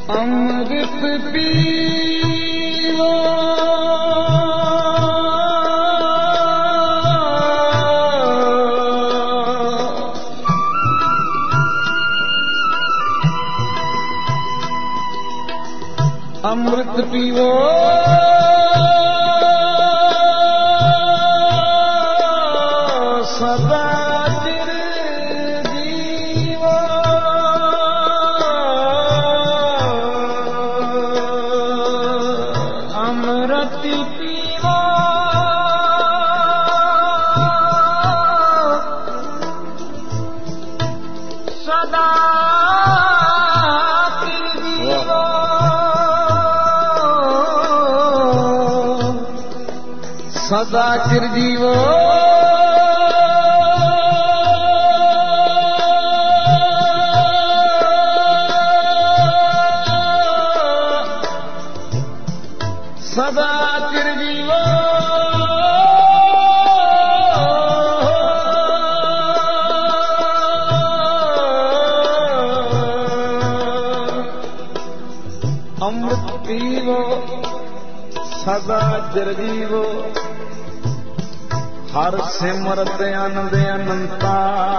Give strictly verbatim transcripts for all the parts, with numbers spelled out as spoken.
अमृत पीवो अमृत पीवो सदा चिर जीवो अमृत पीवो सदा सदा चिर जीवो सदा चिर जीवो अमृत पीवो सदा चिर जीवो हर सिमरत आनंद अनंता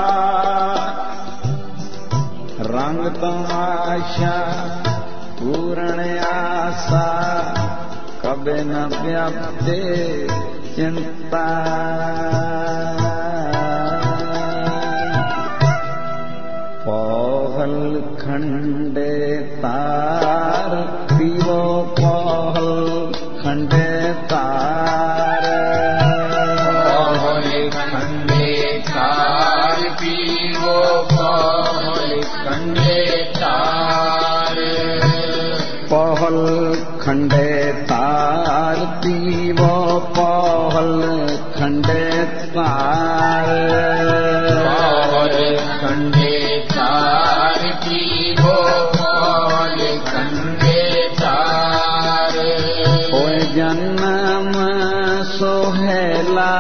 रंग तमाशा पूर्ण आशा कबे न व्याप्ते चिंता पौहल खंडे तार पीवो पौहल खंडे तार पीवो पौहल खंडे तार पौहल खंडे तार पीवो पौहल खंडे तार पौहल खंडे तार पीवो पौहल खंडे तार होए जन्म सोहेला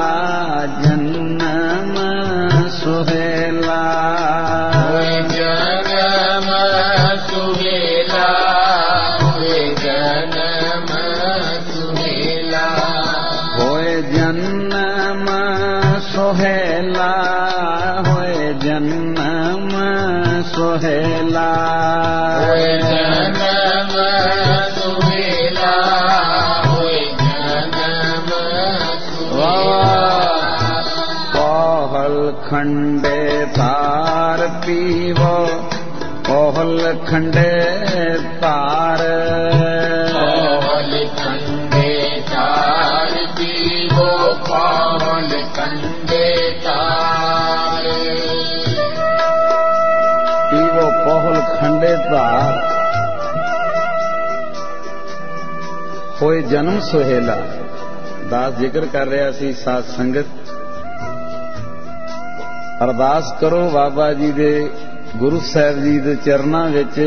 जन्म सुहेला होए जन्म सुहेला होए जन्म सुहेला होए जन्म सुहेला होए जन्म सुहेला होए जन्म सुहेला होए जन्म पौहल खंडे तार पीवो पौहल खंडे तार पौहल खंडे तार पीवो पौहल खंडे तार पीवो पौहल खंडे तार होए जन्म सुहेला दास जिक्र कर रहा सी साध संगत अरदास करो बाबा जी दे गुरु साहब जी दे चरनां विच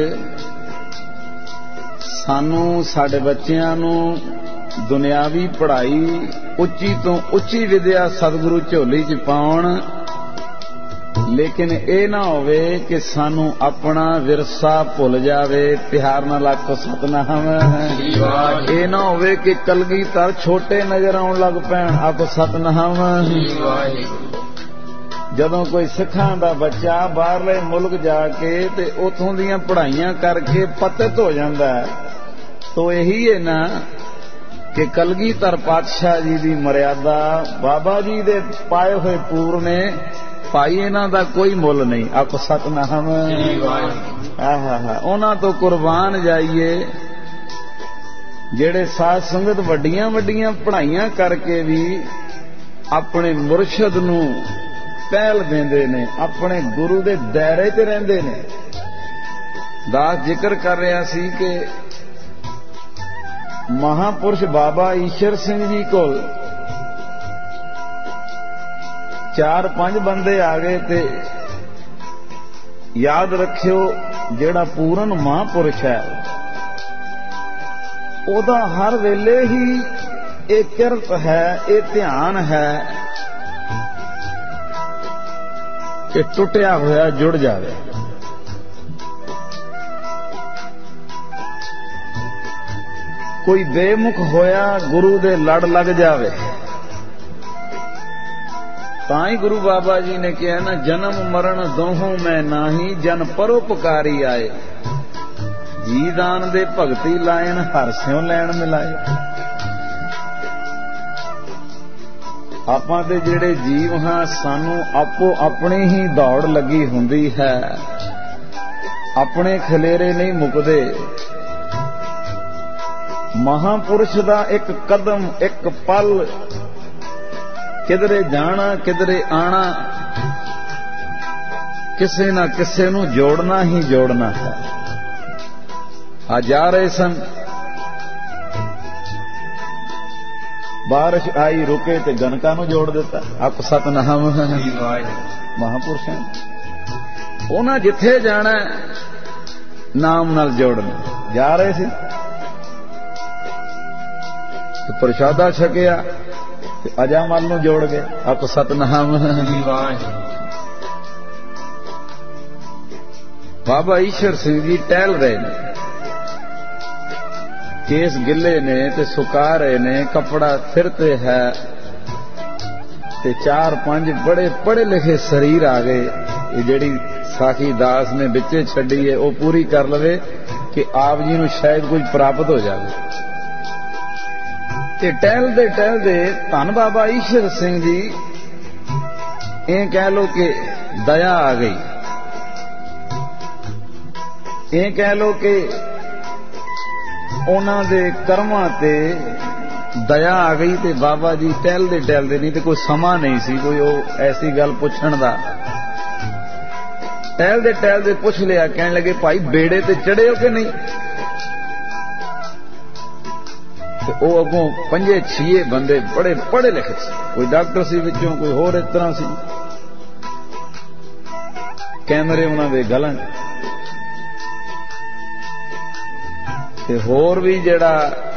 सानू साडे बच्चियां नू दुनियावी पढ़ाई उच्ची तो उच्ची विद्या सतगुरु झोली च पाउण लेकिन ये ना होवे कि सानू अपना विरसा भुल जावे प्यार नाल आखो सतनाम ये ना होवे कि कलगीधर छोटे नजर आउण लग पैण आखो सतनाम जदों कोई सिखां दा बच्चा बाहरले मुल्क जाके ते उथों दीयां पढ़ाइयां करके पतित हो जांदा तो यही है ना कि कलगीधर पातशाह जी दी मर्यादा बाबा जी दे पाए हुए पूर ने भाई इन्हां दा कोई मुल नहीं आखो सतनाम उन्हां तो कुर्बान जाइए जेड़े साध संगत वड्डियां वड्डियां पढ़ाइयां करके भी अपने मुर्शद नू पहल देंदे ने अपने गुरु दे दायरे च रहिंदे ने दास जिक्र कर रहा सी कि महापुरुष बाबा ईश्वर सिंह जी को चार पांच बंदे आ गए थे याद रखियो जेड़ा पूरन महापुरुष है ओदा हर वेले ही एक किरत है एक ध्यान है कि टुटिया होया जुड़ जावे कोई बेमुख होया गुरु दे लड़ लग जावे तां ही गुरु बाबा जी ने कहा ना, जन्म मरण दोहों मैं नाही, जन परोपकारी आए, जी दान दे भगती लायन, हर स्यों लैन मिलाए। आपां दे जिहड़े जीव हां, सानू आपो अपनी ही दौड़ लगी हुंदी है, अपने खलेरे नहीं मुकदे। महापुरुष दा एक कदम एक पल, किधरे जाना किधरे आना, किसे ना किसे नू जोड़ना ही जोड़ना है। आ जा रहे सन, बारिश आई रुके ते गनका नू जोड़ दिता। आप सतनाम महापुरुष उन्हां जिथे जाना नाम नाल जोड़ना। जा रहे सी ते प्रशादा छकिया, अजामल नू जोड़ गए। आप सतनाम। बाबा ईश्वर सिंह जी टहल रहे ने, केस गिले ने ते सुका रहे ने, कपड़ा फिरते है ते चार पांच बड़े पढ़े लिखे शरीर आ गए। ये जेड़ी साखी दास ने बिचे छड़ी है वो पूरी कर लवे कि आप जी नू शायद कुछ प्राप्त हो जाए। ते टहलदे टहलदे धन बाबा ईश्वर सिंह जी ये कह लो कि दया आ गई, ये कह लो कि उन्हां दे कर्मां ते दया आ गई। ते बाबा जी टहलदे टहलदे, नहीं तो कोई समा नहीं सी कोई वो ऐसी गल पुछण दा, टहलदे टहलदे पुछ लिया। कहने लगे भाई बेड़े ते चढ़े हो कि नहीं? वो अगों पंजे छे बंदे बड़े पढ़े लिखे सी, कोई डॉक्टर सी विचों, कोई होर इस तरह सी, कैमरे उन्हां दे गलां ते होर भी जेड़ा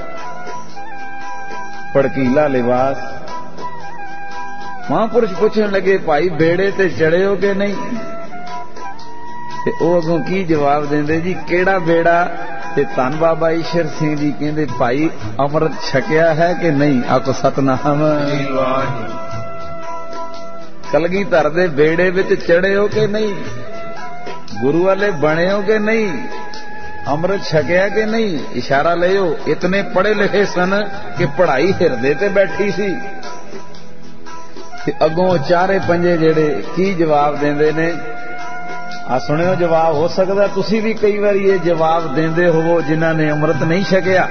भड़कीला लिबास। महापुरुष पूछण लगे भाई बेड़े ते चढ़े हो कि नहीं? ते ओ अगों की जवाब देंदे जी केड़ा बेड़ा? ते धन बाबा ईश्वर सिंह जी कहंदे भाई अमृत छकिया है कि नहीं? आखो सतनाम। कलगीधर दे बेड़े विच चढ़े हो कि नहीं? गुरु वाले बने हो कि नहीं? अमृत छकिया कि नहीं? इशारा लियो। इतने पढ़े लिखे सन कि पढ़ाई हिरदे ते बैठी सी। अगों चारे पंजे जेड़े की जवाब देंदे ने, आ सुनियो जवाब। हो सकता तुसी भी कई बार ये जवाब देंदे होवो जिन्हां ने अमृत नहीं छकिया।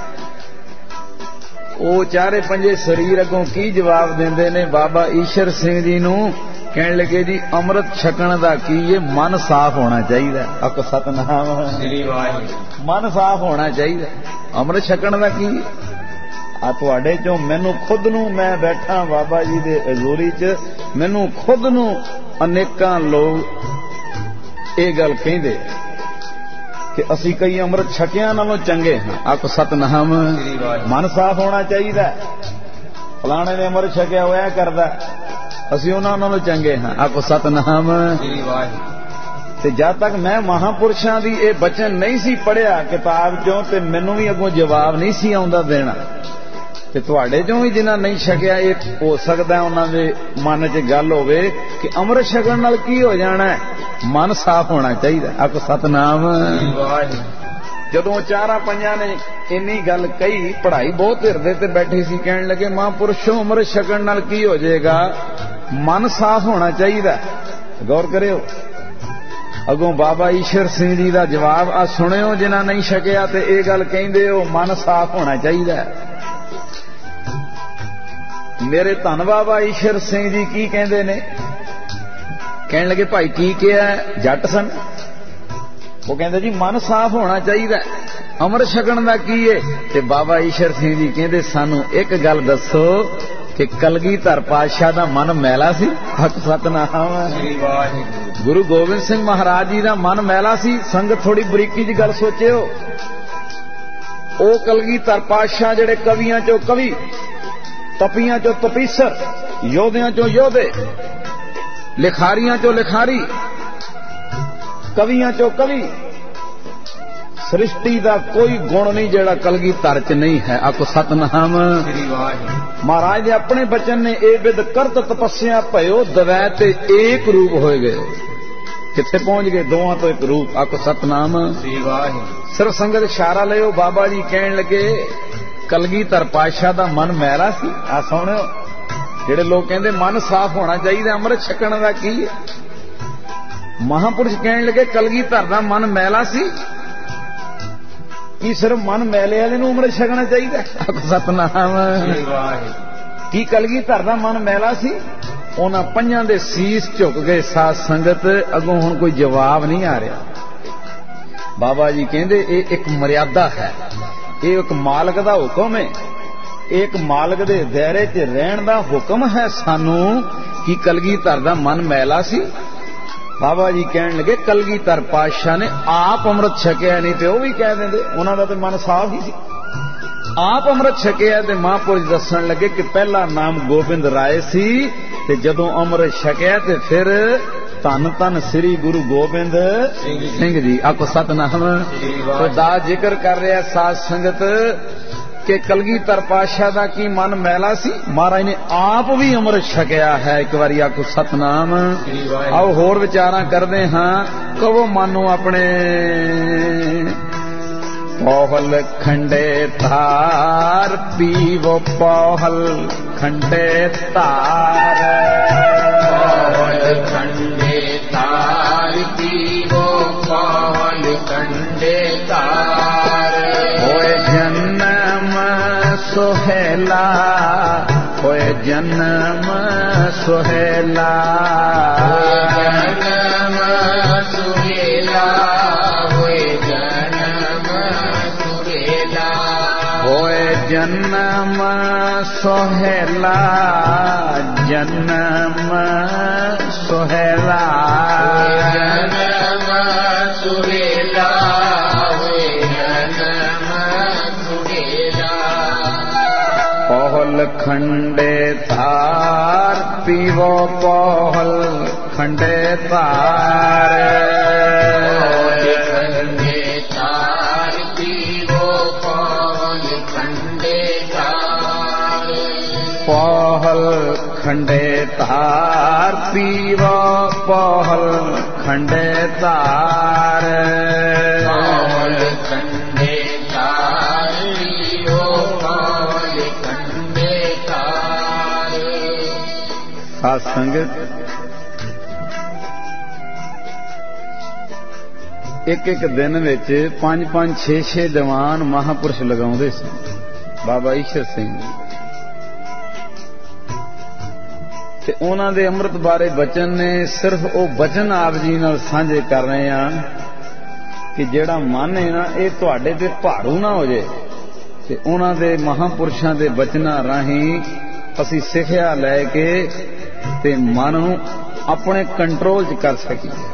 वो चारे पंजे शरीर अगों की जवाब देंदे ने बाबा ईश्वर सिंह जी नू। कहने लगे जी अमृत छकण दा की ये मन साफ होना चाहिए। आखो सतनाम। मन साफ होना चाहिए। अमृत छकण दा की आ तुहाडे चों मैनू खुद नू, मैं बैठा बाबा जी दे हजूरी च, मैनू खुद नू अनेकां लोग ये गल कहंदे कि असी कई अमृत छकिया नालों चंगे हाँ। आखो सतनाम। मन साफ होना चाहिए। फलाने ने अमृत छकिया होया करदा, असी उन्हां नालों चंगे हाँ। आखो सतनाम। ते जद तक मैं महापुरुषां दी ये बचन नहीं सी पढ़िया किताब चों, ते मैनू भी अगों जवाब नहीं सी आउंदा देना। ते तुहाडे चों भी जिन्हां नहीं छकिया, ये हो सकदा उन्हां दे मन च गल होवे कि अमृत छकण नाल की हो जाना है? मन साफ होना चाहिए। आखो सतनाम। जदों चारा पंजां ने इन्नी गल कही, पढ़ाई बहुत हिरदे ते बैठी सी। कहने लगे महापुरुषों अमृत छकण नाल की हो जाएगा? मन साफ होना चाहिए। गौर करियो। अगों बाबा ईश्वर सिंह जी का जवाब आ सुनियो। जिन्हां नहीं छकिया ते ये गल कहिंदे हो मन साफ होना चाहिए। मेरे धन बाबा ईश्वर सिंह जी की कहंदे ने? कहने लगे भाई की किया? जट सन। वो कहंदे जी मन साफ होना चाहिए। अमृत छकण दा की है? ते बाबा ईश्वर सिंह जी कहंदे सानू एक गल दसो कि कलगीधर पातशाह दा मन मैला सी? हक सतनाम। गुरु गोबिंद सिंह महाराज जी दा मन मैला सी? संगत थोड़ी बरीकी च गल सोचियो। ओ कलगीधर पातशाह जेड़े कवियां चो कवि, तपियां चो तपीसर, योधियां चो योधे, लिखारियां चो लिखारी, कवियां चो कवि, सृष्टि का कोई गुण नहीं जेड़ा कलगीधर च नहीं है। आखो सतनाम। महाराज ने अपने बचन ने ए विद करत तपस्या भयो दवै ते एक रूप होए गए। किथे पहुंच गए? दोवां तो एक रूप। आखो सतनाम। सिर्फ संगत इशारा लियो। बाबा जी कहन लगे कलगीधर पातशाह दा मन मैला सी। आ सुणो जेड़े लोग कहंदे मन साफ होना चाहिए अमृत छकण दा की है। महापुरुष कहन लगे कलगीधर दा मन मैला सी की सिर्फ मन मैले वाले नूं अमृत छकना चाहिए? आखो सतनाम। की कलगीधर दा मन मैला सी? उन्हां पंजां दे सीस झुक गए। साध संगत अगों हुण कोई जवाब नहीं आ रहा। बाबा जी कहंदे ये एक मर्यादा है, ये एक मालक दा हुक्म है, एक मालक दे दायरे च रहण दा हुक्म है सानू कि कलगीधर दा मन मैला सी। बाबा जी कहन लगे कलगीधर पातशाह ने आप अमृत छकिया नहीं तो वह भी कह देंगे उन्हों का तो मन साफ ही सी। आप अमृत छकिया तो महापुरुष दसन लगे कि पहला नाम गोबिंद राय सी ते जदों अमृत छकिया ते फिर धन धन श्री गुरु गोबिंद सिंह जी। आखो सतनाम। तो दा जिक्र कर रहा साध संगत कि कलगीधर पातशाह दा की मन मैला सी। महाराज ने आप भी अमृत छकिया है। एक बारी आखो सतनाम। आओ होर विचारा करते हाँ। कवो मानो अपने पौहल खंडे तार पीवो पौहल खंडे तार। पौहल खंडे तार पीवो पौहल खंडे तार। होए जन्म सोहेला होए जन्म सोहेला। जन्म सोहेला होए जन्म सोहेला। होए जन्म सोहेला जन्म सोहेला। जन्म सोहेला पौहल खंडे तार पीवो पौहल खंडे तार। खंडे तार पीवो पौहल खंडे तार। पौहल खंडे तार पीवो पौहल खंडे तार। पौहल खंडे तार पीवो पौहल खंडे तार। साध संगत एक एक दिन विच पांच पांच छे छे दीवान महापुरुष लगाउंदे सी। बाबा ईश्वर सिंह ते उन्हां दे अमृत बारे बचन ने सिर्फ वो बचन आप जी नाल साझे कर रहे हैं कि जेड़ा मन है ना ये तुहाडे ते भारू ना हो जाए ते उन्हां दे महापुरुषां दे बचनां राहीं असीं सिखिया लैके ते मन नूं अपने कंट्रोल च कर सकीए।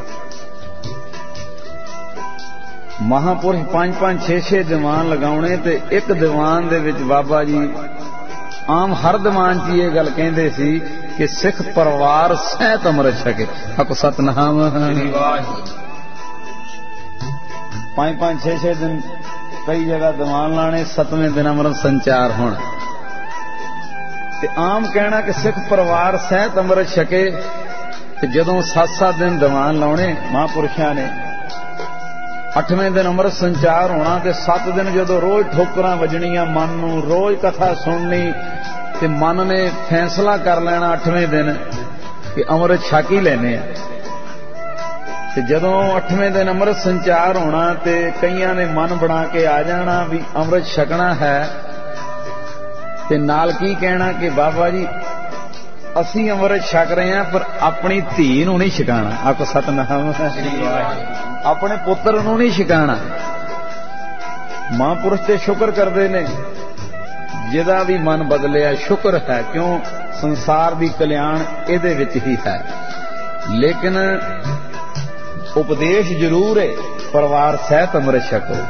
महापुरुष पांच पांच छे छे दीवान लगाउणे ते एक दीवान दे विच बाबा जी आम हर दीवान च ये गल कहिंदे सी कि सिख परिवार सहित अमृत छके। आखो सतनाम। पांच पांच छे छे दिन कई जगह दीवान लाने सतवें दिन अमृत संचार होना ते आम कहना कि सिख परिवार सहित अमृत छके। ते जदों सत सत दिन दीवान लाने महापुरुषां ने अठवें दिन अमृत संचार होना ते सत दिन जदों रोज ठोकरां वजणियां मन नूं रोज कथा सुननी ते मन ने फैसला कर लेना अठवें दिन कि अमृत छक ही लेने ते जदों अठवें दिन अमृत संचार होना ते कईयां ने मन बना के आ जाना भी अमृत छकना है ते नाल की कहना कि बाबा जी असी अमृत छक रहे हैं पर अपनी धी नूं नहीं छकाना। आखो सतनाम। अपने पुत्र नूं नहीं छकाना। महापुरुष ते शुक्र करते ने जिहदा भी मन बदलिया शुक्र है क्यों संसार दी कल्याण इहदे विच ही है। लेकिन उपदेश जरूर है परिवार सहित अमृत छको।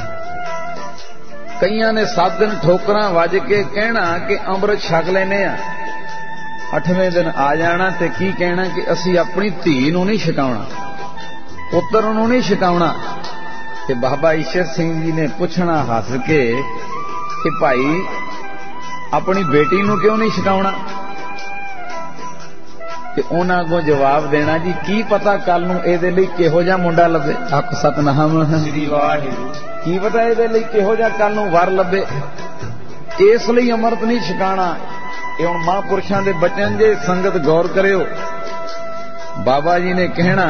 कईयां ने सात दिन ठोकरां वज के कहना कि अमृत छक लेने आ अठवें दिन आ जाना ते की कहना कि असी अपनी धी नूं नहीं छकाउणा पुत्र नूं नहीं छकाउणा कि बाबा ईश्वर सिंह जी ने पूछना हस के कि भाई अपनी बेटी नूं क्यों नहीं छकाउणा? ते उन्हां को जवाब देना जी की पता कल नूं इहदे लई किहो जिहा मुंडा लभे। आख सतनाम श्री वाहिगुरू। की पता इहदे लई किहो जिहा कल नूं वर लभे, इसलिए अमृत नहीं छकाना। ये हुण महापुरुषां दे बचन जे, संगत गौर करियो। बाबा जी ने कहना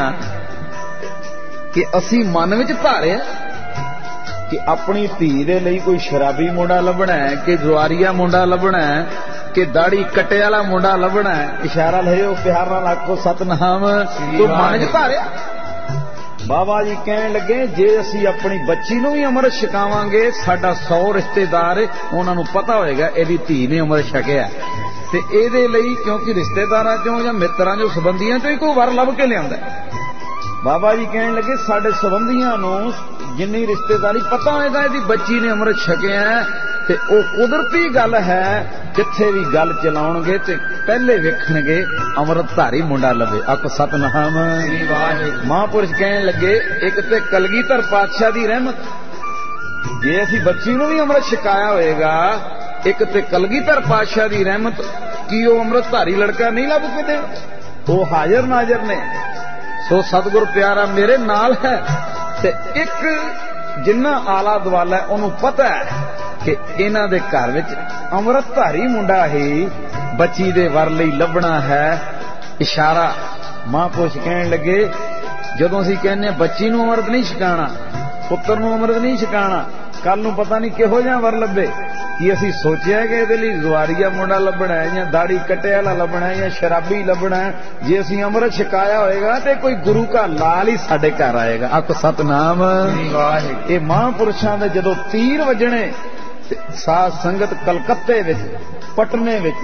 कि असी मन विच धारिया कि अपनी धी दे लई कोई शराबी मुंडा लभना है कि जुआरिया मुंडा लभना है कि दाढ़ी कट्टे वाला मुंडा लभना है। इशारा लियो, प्यार नाल आखो सतनाम। तो मन च धारिया। बाबा जी कहन लगे जे असी अपनी बच्ची नूं भी अमृत छकावांगे, साडा सौ रिश्तेदार उन्हां नूं पता होएगा इहदी धी ने अमृत छकिया, ते इहदे लई क्योंकि रिश्तेदारां चों जां मित्रां चों संबंधियां चों ही कोई वर लभ के लिआंदा। बाबा जी कहन लगे साडे संबंधियां नूं जिन्नी रिश्तेदारी पता होएगा इहदी बच्ची ने अमृत छकिया ते ओ कुदरती गल है, जिथे भी गल चलाउणगे ते पहले वेखणगे अमृतधारी मुंडा लभे। आखो सतनाम। महापुरुष कहन लगे एक ते कलगीधर पातशाह दी रहमत, जे असी बच्ची नूं भी अमृत छकाया होएगा, एक ते कलगीधर पातशाह दी रहमत कि ओ अमृतधारी लड़का नहीं लभ के दे, ओ हाजिर नाजिर ने। सो सतगुर प्यारा मेरे नाल है ते एक जिन्ना आला दुआला उन्हों पता है कि इन्हां दे घर विच अमृतधारी मुंडा ही बच्ची दे वर लई लभना है। इशारा महापुरुष कहन लगे जदों असीं कहने बच्ची नूं अमृत नहीं छकाना, पुत्र नूं अमृत नहीं छकाना, कल नूं पता नहीं किहो जिहा वर लभे, कि असीं सोचिया कि इहदे लई जुआरिया मुंडा लभना है या दाढ़ी कट्टे वाला लभना है या शराबी लभना है। जे असीं अमृत छकाया होएगा तो कोई गुरु का लाल ही साडे घर आएगा। आखो सतनाम। ये महापुरुषां दे जदों तीर वजने, साध संगत कलकत्ते विच, पटने विच,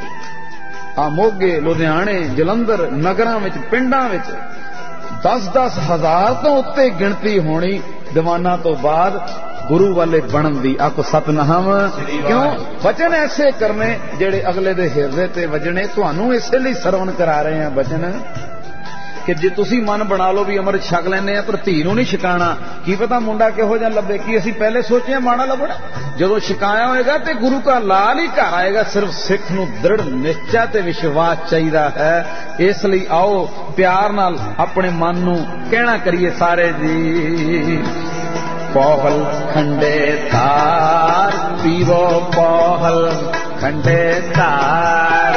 आ मोगे, लुधियाणे, जलंधर नगरां विच, पिंडां विच दस दस हजार तो उत्ते गिणती होनी दीवाना तो बाद गुरु वाले बनन दी। आखो सतनाम। क्यों वचन ऐसे करने जेड़े अगले दे हिरदे ते वजने, तुहानू इसे लई सरवण करा रहे हैं वचन कि जे तुसी मन बना लो भी अमृत छक लैने आ पर धी नूं नहीं छकाना, की पता मुंडा किहो जिहा लभे। कि असीं पहले सोचे माड़ा लभना, जदों छकाया होएगा ते गुरु का लाल ही घर आएगा। सिर्फ सिख नूं दृढ़ निश्चय ते विश्वास चाहिदा है। इसलिए आओ प्यार नाल अपने मन नूं कहना करिए सारे जी। पौहल खंडे तार पीवो, पौहल खंडे तार,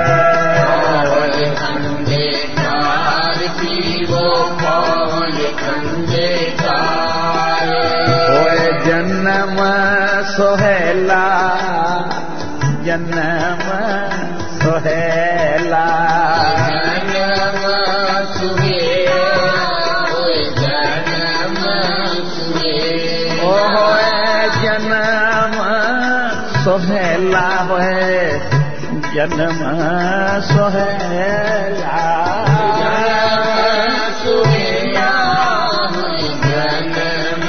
पौहल खंडे तार पीवो, पौहल खंडे तार। ओए जन्म सोहेला, जन्म सोहेला, जन्म सुहेला, जन्म सोहेला होए, जन्म सोहेला, सुहेला जन्म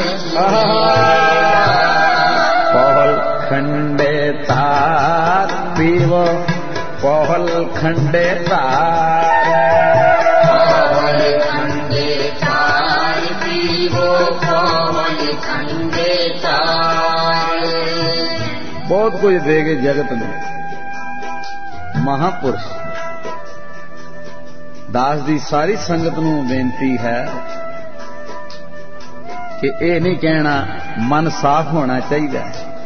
पौहल खंडे तार पीवो, पौहल खंडे तार, पौहल खंडे तार पीवो, पौहल खंडे तार। बहुत कुछ देगे जगत में महापुरुष। दास दी सारी संगत नूं बेनती है कि ये नहीं कहना मन साफ होना चाहिए,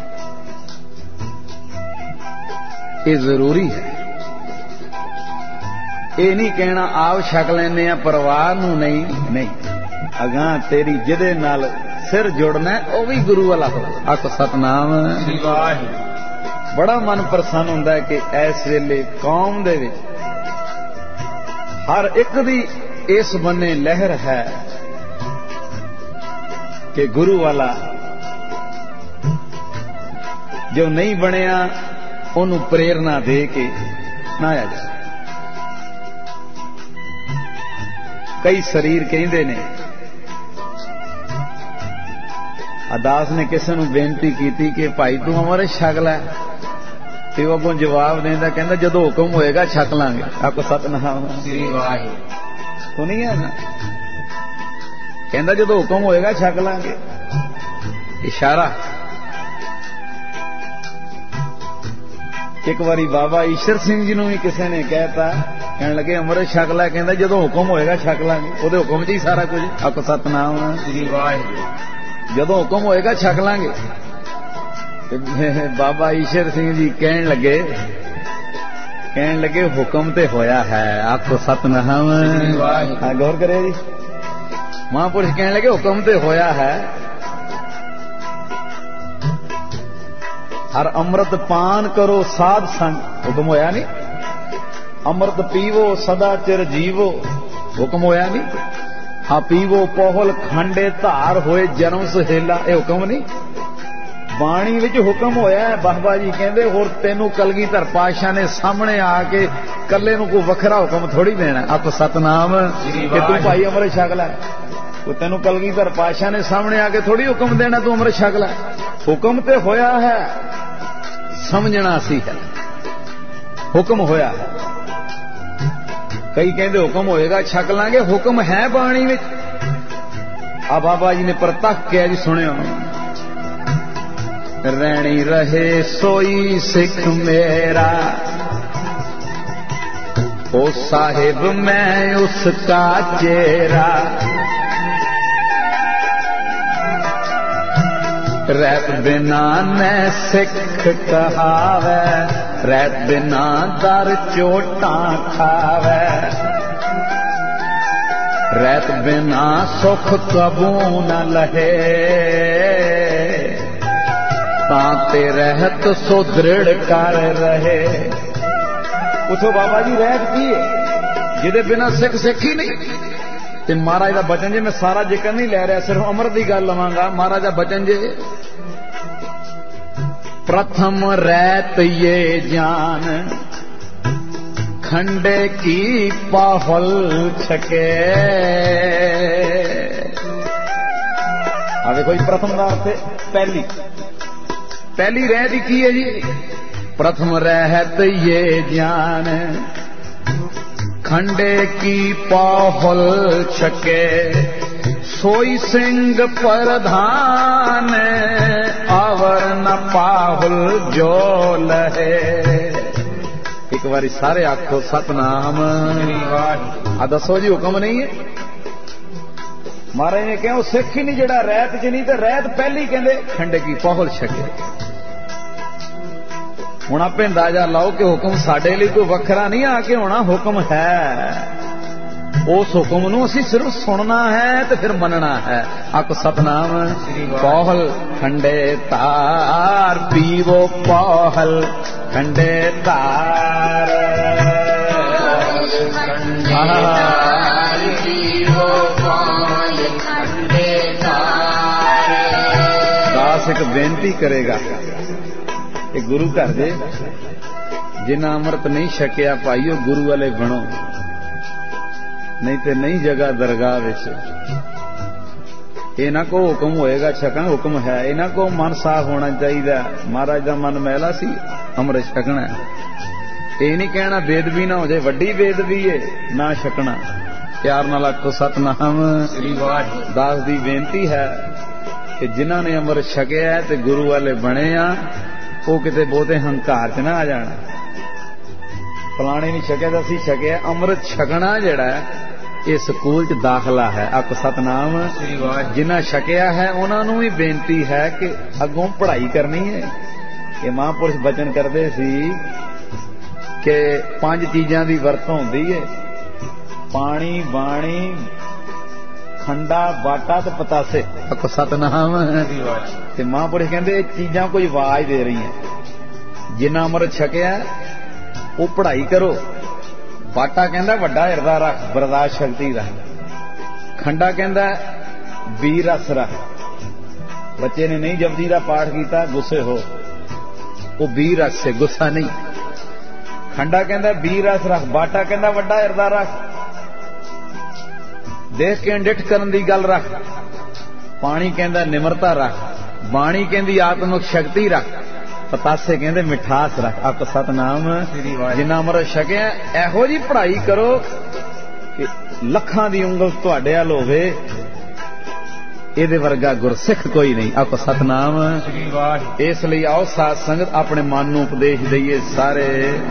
ये जरूरी है। ये नहीं कहना आप छक लैने परिवार नूं नहीं नहीं, अगां तेरी जिदे नाल सिर जुड़ना वह भी गुरु वाला हो। आखो सतनाम। बड़ा मन प्रसन्न हुंदा है कि इस वेले कौम दे विच हर एक दी इस बन्ने लहर है कि गुरु वाला जो नहीं बनिया उन्हों प्रेरणा दे के नाया जाए। कई शरीर कहते ने, अदास ने किसी ने बेनती की कि भाई तू अमृत छक लै, तो अगों जवाब देंदा कहंदा जदों हुक्म होएगा छक लांगे। आपको सतनाम। सुनिए ना, कहता जो हुक्म होएगा छक लांगे। इशारा। एक बारी बाबा ईश्वर सिंह जी नूं भी किसी ने कहता, कहने लगे अमृत छक ला, कहता जो हुक्म होएगा छक लांगे, वो हुक्म च ही सारा कुछ। आखो सतनाम श्री वाहिगुरू। जो हुक्म होएगा छक लांगे। बाबा ईश्वर सिंह जी कहन लगे कहन लगे हुक्म ते होया है। आखो सतनाम। गौर करे जी। महापुरुष कहने लगे हुक्म ते होया है। हर अमृत पान करो साध संग। हुक्म होया नहीं। अमृत पीवो सदा चिर जीवो। हुक्म होया नहीं। हाँ पीवो पोहल खांडे धार होए जन्म सुहेला। ये हुक्म नहीं। बाणी विच हुक्म होया है। बाबा जी कहंदे होर तेनू कलगीधर पातशाह ने सामने आके कल्ले नू कोई वखरा हुक्म थोड़ी देना। आप सतनाम कि तू भाई अमृत छक लै। तेनू कलगीधर पातशाह ने सामने आके थोड़ी हुक्म देना तू अमृत छक लै। हुक्म ते होया है, समझना सी है। हुक्म होया है। कई कहते हुक्म होएगा छक लांगे, हुक्म है बाणी विच। आ बाबा जी ने परतख के जी सुनियो। रैणी रहे सोई सिख मेरा, ओ साहिब मैं उसका चेहरा। रैत बिना न सिख कहावे, रैत बिना दर चोटां खावे। रैत बिना सुख कबू न लहे, ताते रहत सो दृढ़ कर रहे। पूछो बाबा जी रहत की है जिदे बिना सिख सिख ही नहीं। ते महाराज का बचन जे मैं सारा जिक्र नहीं लै रहा, सिर्फ अमृत की गल लवांगा। महाराज का बचन जे प्रथम रैत ये जान, खंडे की पाहल छके। अब कोई प्रथम का अर्थ पहली पहली रहत की है जी। प्रथम रहत ये जान, खंडे की पाहल छके। सोई सिंह प्रधान, आवर न पाहुल जो लहे। एक बारी सारे आखो सतनाम। आ दसो जी हुक्म नहीं है। महाराज ने कहा सिख ही नहीं जड़ा रैत च नहीं, तो रैत पहली कहते खंडे की पाहुल छके। हुण आप अंदाजा लाओ कि हुक्म साडे लिए कोई वखरा नहीं आके होना, हुक्म है। उस हुक्म नूं असीं सिर्फ सुनना है तो फिर मनना है। आख सतनाम। पौहल खंडे तार, पीवो पौहल खंडे तार। दास एक बेनती करेगा कि गुरु घर दे जिन्ना अमृत नहीं छकिया भाईओ गुरु वाले बनो, नहीं तो नहीं जगह दरगाह विच। इन्हां को हुक्म होएगा छकना, हुक्म है। इन्हां को मन साफ होना चाहिए। महाराज का मन मैला सी, अमृत छकना। ये नहीं कहना बेदबी ना हो जाए, वड्डी बेदबी है ना छकना। प्यार नाल आखो सतनाम। दास दी बेनती है कि जिन्हां ने अमृत छकिया है ते गुरु वाले बने आ, वो किते बहुते हंकार च ना आ जाना। फलाने नहीं छकिया तो असीं छकिया। अमृत छकना जिहड़ा ये स्कूल च दाखला है। आख सतनाम। जिन्हां छकिया है उन्होंने भी बेनती है कि अगों पढ़ाई करनी है। ये महापुरुष बचन करते सी कि पांच चीज़ां दी वरतों होंदी है, पानी बाणी खंडा बाटा ते पतासे। आखो सतनाम। ते महापुरुष कहते चीज़ां कोई आवाज दे रही हैं। जिन्ना अमृत छकिया वो पढ़ाई करो। बाटा कहता वड्डा हिरदा रख, बर्दाश्त शक्ति रख। खंडा कहता वीर रस रख। बच्चे ने नहीं जपजी का पाठ किया, गुस्से हो, वो वीर रस से गुस्सा नहीं। खंडा कहता वीर रस रख। बाटा कहता वड्डा हिरदा रख, देख के डिठ करन दी गल रख। पानी कहता निमरता रख। बाणी कहती आत्मक शक्ति रख। पतासे कहते मिठास रख। आप सतनाम। जिन्ना अमृत छकिया एहो जी पढ़ाई करो कि लखां दी उंगल तुहाडे अल होवे ਇਹਦੇ ਵਰਗਾ ਗੁਰਸਿੱਖ ਕੋਈ ਨਹੀਂ। ਆਖੋ ਸਤਨਾਮ। ਇਸ ਲਈ ਆਓ ਸਾਧ ਸੰਗਤ ਆਪਣੇ ਮਨ ਨੂੰ ਉਪਦੇਸ਼ ਦਈਏ ਸਾਰੇ।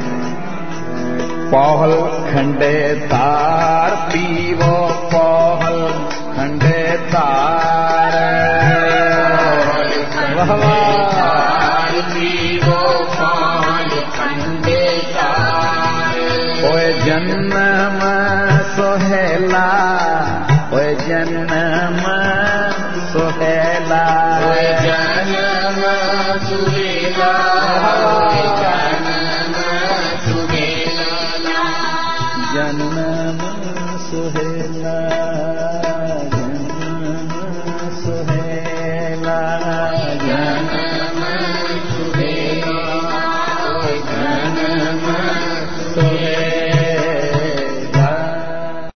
ਪੌਹਲ ਖੰਡੇ ਧਾਰ ਪੀਵੋ ਪੌਹਲ ਖੰਡੇ ਧਾਰ ਵਾਹ ਵਾਹ ਪੀਵੋ ਪੌਹਲ ਖੰਡੇ ਧਾਰ। ਓਏ ਜਨਮ ਸੁਹੇਲਾ ਓਏ ਜਨਮ